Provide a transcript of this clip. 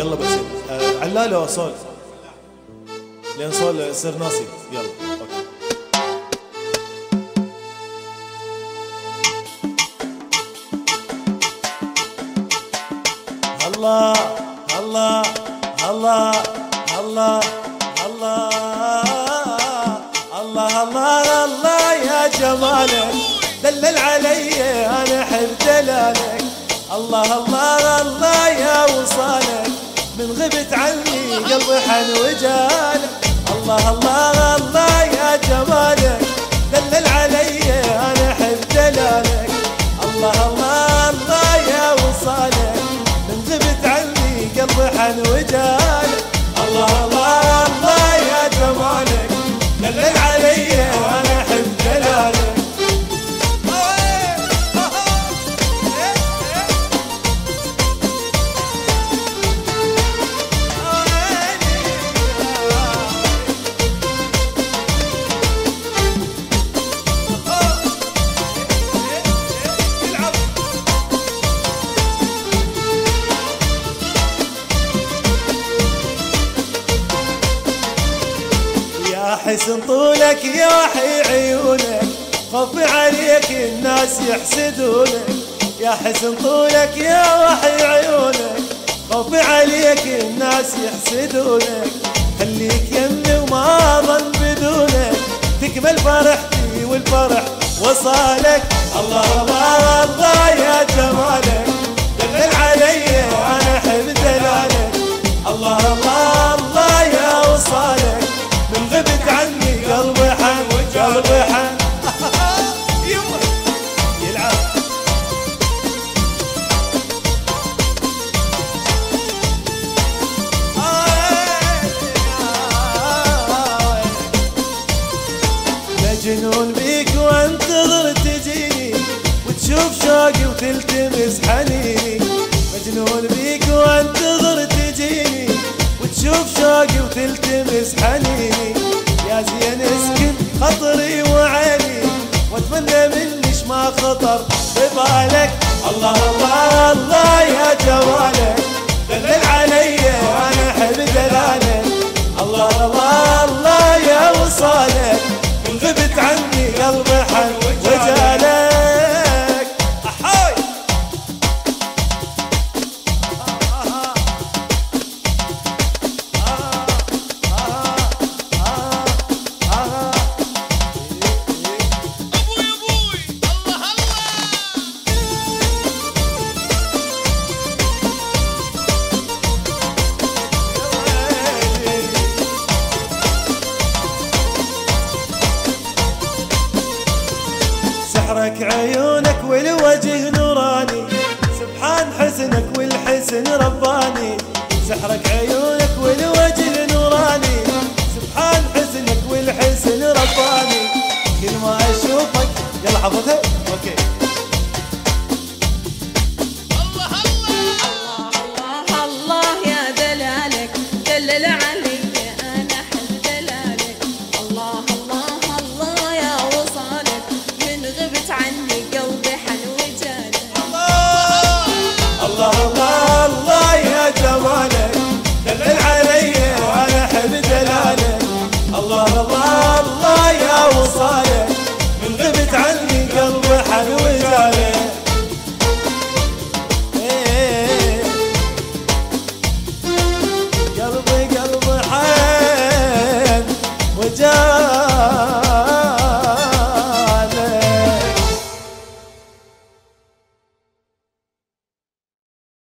يلا بس علالة صول لين صول يصير ناسي. يلا اوكي. الله الله الله الله الله الله الله الله يا جمالك دلل علي انا احب دلالك. الله الله الله يا وصالك من غبت عني قلبي حن وجالك. الله الله الله يا جمالك دلل علي انا احب دلالك. الله الله الله يا وصالك من غبت عني قلبي حن وجالك. الله الله الله يا جمالك دلل علي انا احب دلالك. حسن طولك يا وحي عيونك خفي عليك الناس يحسدونك. يا حسن طولك يا وحي عيونك خفي عليك الناس يحسدونك. خليك يمي وما ظن بدونك تكمل فرحتي والفرح وصالك. الله الله الله يا جمالك دلل علي انا احب دلالك. الله الله الله يا وصالك من غبت عني قلبي حن قلبي حن يلعب. مجنون بيك وانتظر تجيني وتشوف شوقي وتلتمس حنيني. مجنون بيك وانتظر تجيني وتشوف شوقي وتلتمس حنيني. يا زين اسكن خطري وعيني واتمنى منيش ما خطر ببالك. الله الله الله يا جمالك دلل علي انا احب دلالك. الله الله الله يا وصالك من غبت عني قلبي حن وجالك. احوي سحرك عيونك والوجه نوراني سبحان حسنك والحسن رباني. سحرك عيونك والوجه نوراني سبحان حسنك والحسن رباني. كل ما اشوفك يلا حفظها اوكي.